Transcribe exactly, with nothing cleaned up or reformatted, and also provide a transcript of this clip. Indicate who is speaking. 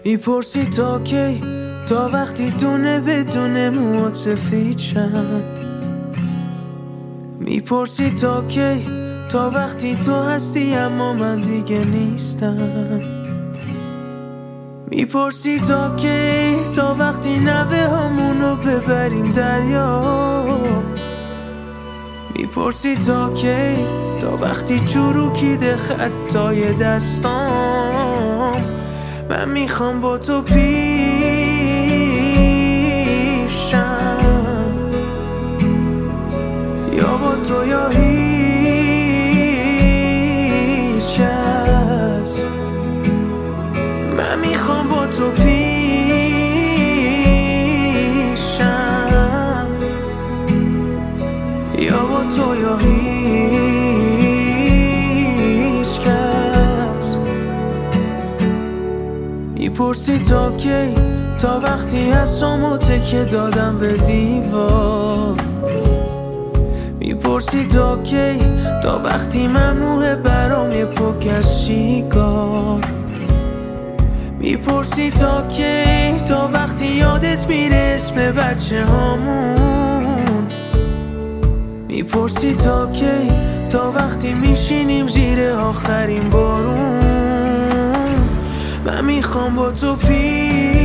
Speaker 1: میپرسی تا کی، تا وقتی دونه بدونه موات سفید شن. میپرسی تا کی، تا وقتی تو هستی اما من دیگه نیستم. میپرسی تا کی، تا وقتی نوه همونو ببریم دریا. میپرسی تا کی، تا وقتی چروکیده خطای دستام. من میخوام با تو پیشم، یا با تو یا هیچ کس. من میخوام با تو پیشم، یا با تو یا هیچ کس. میپرسی تا کی، تا وقتی هستم و تکه دادم به دیوار. میپرسی تا کی، تا وقتی ممنوعه برام یه پک از شیکار. میپرسی تا کی، تا وقتی یادت میره اسم بچه هامون. میپرسی تا کی، تا وقتی میشینیم زیر آخرین بارون. من میخوام با تو پیش